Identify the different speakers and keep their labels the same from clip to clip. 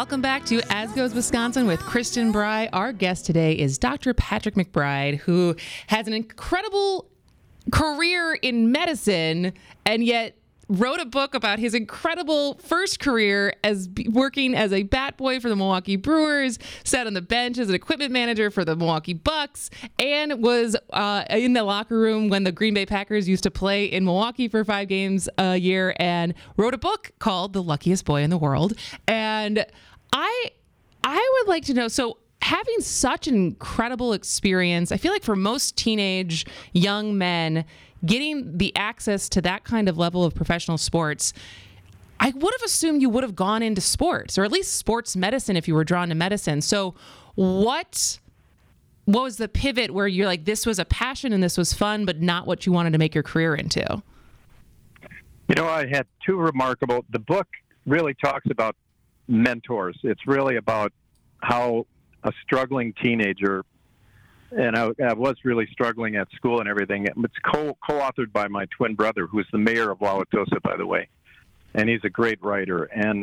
Speaker 1: Welcome back to As Goes Wisconsin with Kristen Bry. Our guest today is Dr. Patrick McBride, who has an incredible career in medicine and yet wrote a book about his incredible first career as working as a bat boy for the Milwaukee Brewers, sat on the bench as an equipment manager for the Milwaukee Bucks, and was in the locker room when the Green Bay Packers used to play in Milwaukee for 5 games a year, and wrote a book called The Luckiest Boy in the World. And I would like to know, so having such an incredible experience, I feel like for most teenage young men, getting the access to that kind of level of professional sports, I would have assumed you would have gone into sports, or at least sports medicine if you were drawn to medicine. So what was the pivot where you're like, this was a passion and this was fun, but not what you wanted to make your career into?
Speaker 2: You know, I had the book really talks about mentors. It's really about how a struggling teenager, and I was really struggling at school and everything. It's co-authored by my twin brother, who is the mayor of Wauwatosa, by the way, and he's a great writer. And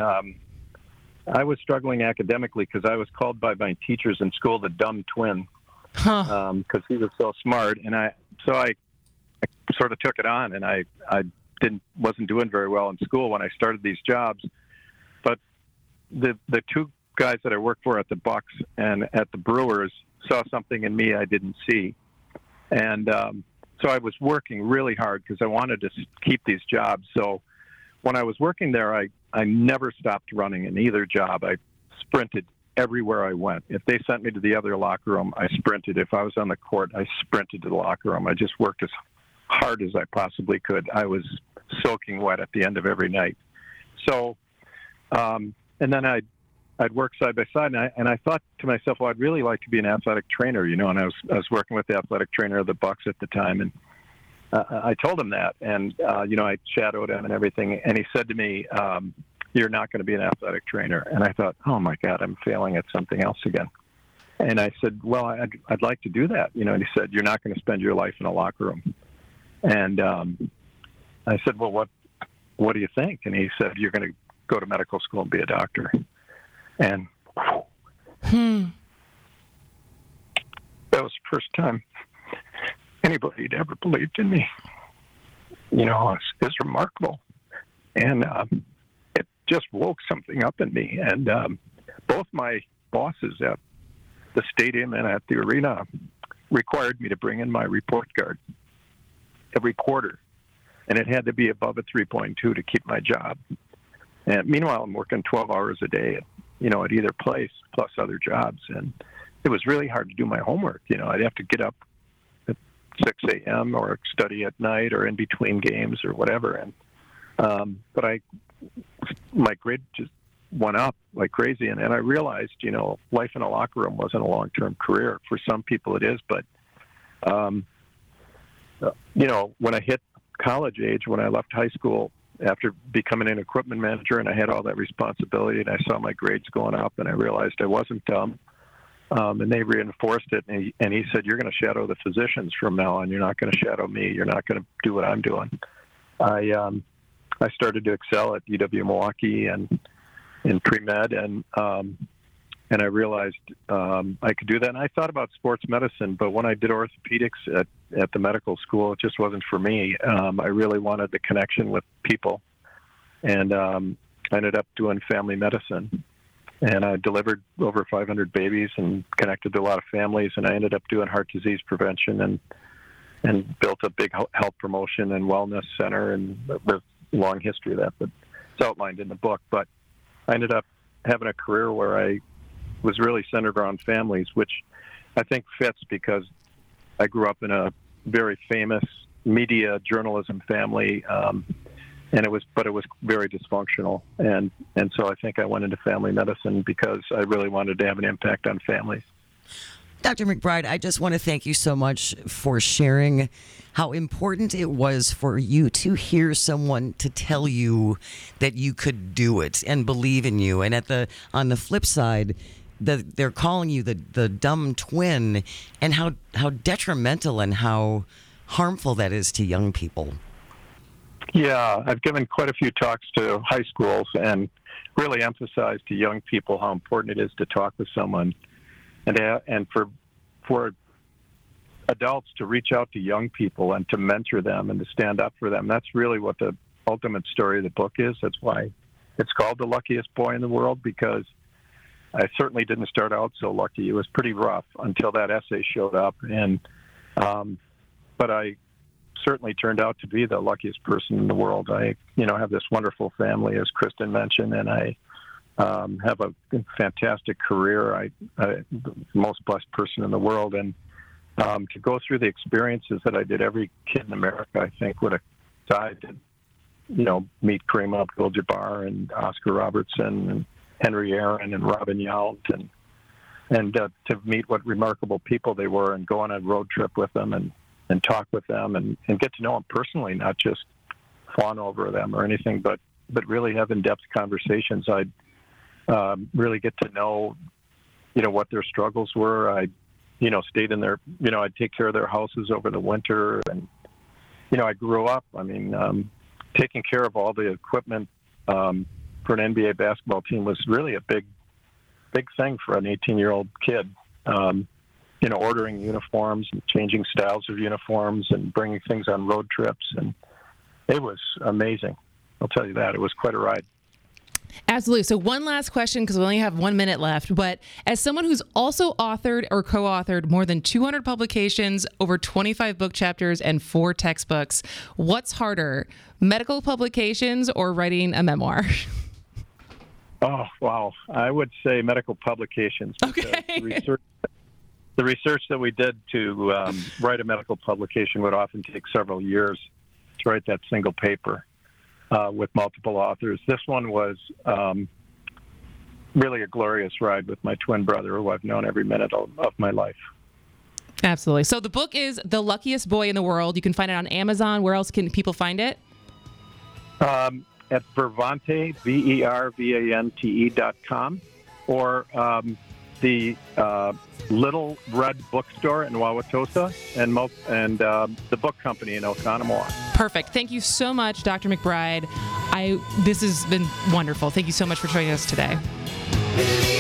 Speaker 2: I was struggling academically because I was called by my teachers in school the dumb twin, because he was so smart. And I sort of took it on, and I wasn't doing very well in school when I started these jobs. But the two guys that I worked for at the Bucks and at the Brewers saw something in me I didn't see. And so I was working really hard because I wanted to keep these jobs. So when I was working there, I never stopped running in either job. I sprinted everywhere I went. If they sent me to the other locker room, I sprinted. If I was on the court, I sprinted to the locker room. I just worked as hard as I possibly could. I was soaking wet at the end of every night. So, and then I'd work side by side, and I thought to myself, well, I'd really like to be an athletic trainer, you know. And I was working with the athletic trainer of the Bucks at the time, and I told him that, and you know, I shadowed him and everything, and he said to me, "You're not going to be an athletic trainer." And I thought, oh my God, I'm failing at something else again. And I said, well, I'd like to do that, you know. And he said, "You're not going to spend your life in a locker room." And I said, well, what do you think? And he said, "You're going to go to medical school and be a doctor." And that was the first time anybody had ever believed in me. You know, it's remarkable. And it just woke something up in me. And both my bosses at the stadium and at the arena required me to bring in my report card every quarter. And it had to be above a 3.2 to keep my job. And meanwhile, I'm working 12 hours a day at either place, plus other jobs. And it was really hard to do my homework. You know, I'd have to get up at 6 a.m. or study at night or in between games or whatever. And but my grade just went up like crazy. And I realized, you know, life in a locker room wasn't a long-term career. For some people it is. But, you know, when I hit college age, when I left high school, after becoming an equipment manager, and I had all that responsibility, and I saw my grades going up, and I realized I wasn't dumb. And they reinforced it, and he said, "You're going to shadow the physicians from now on. You're not going to shadow me. You're not going to do what I'm doing." I started to excel at UW-Milwaukee and in pre-med, and I realized I could do that. And I thought about sports medicine, but when I did orthopedics at the medical school, it just wasn't for me. I really wanted the connection with people, and I ended up doing family medicine. And I delivered over 500 babies and connected to a lot of families, and I ended up doing heart disease prevention and built a big health promotion and wellness center, and there's a long history of that, but it's outlined in the book. But I ended up having a career where I was really centered around families, which I think fits because I grew up in a very famous media journalism family, and it was very dysfunctional, and so I think I went into family medicine because I really wanted to have an impact on families.
Speaker 3: Dr. McBride, I just want to thank you so much for sharing how important it was for you to hear someone to tell you that you could do it and believe in you. And on the flip side, they're calling you the dumb twin, and how detrimental and how harmful that is to young people.
Speaker 2: Yeah, I've given quite a few talks to high schools and really emphasized to young people how important it is to talk with someone, and for adults to reach out to young people and to mentor them and to stand up for them. That's really what the ultimate story of the book is. That's why it's called The Luckiest Boy in the World, because I certainly didn't start out so lucky. It was pretty rough until that essay showed up, and but I certainly turned out to be the luckiest person in the world. I, have this wonderful family, as Kristen mentioned, and I have a fantastic career. I'm the most blessed person in the world, and to go through the experiences that I did, every kid in America, I think, would have died to, meet Kareem Abdul-Jabbar and Oscar Robertson and Henry Aaron and Robin Yount, and to meet what remarkable people they were and go on a road trip with them and talk with them and get to know them personally, not just fawn over them or anything, but really have in-depth conversations. I'd really get to know, what their struggles were. I stayed in their, I'd take care of their houses over the winter. And, I grew up, taking care of all the equipment for an NBA basketball team was really a big thing for an 18-year-old kid. Ordering uniforms and changing styles of uniforms and bringing things on road trips. And it was amazing. I'll tell you that. It was quite a ride.
Speaker 1: Absolutely. So one last question, because we only have 1 minute left. But as someone who's also authored or co-authored more than 200 publications, over 25 book chapters, and 4 textbooks, what's harder, medical publications or writing a memoir?
Speaker 2: Oh, wow. I would say medical publications.
Speaker 1: Okay.
Speaker 2: The research that we did to write a medical publication would often take several years to write that single paper with multiple authors. This one was really a glorious ride with my twin brother, who I've known every minute of my life.
Speaker 1: Absolutely. So the book is The Luckiest Boy in the World. You can find it on Amazon. Where else can people find it?
Speaker 2: At Vervante, VERVANTE.com, or the Little Red Bookstore in Wauwatosa, and the Book Company in Oconomowoc.
Speaker 1: Perfect. Thank you so much, Dr. McBride. This has been wonderful. Thank you so much for joining us today.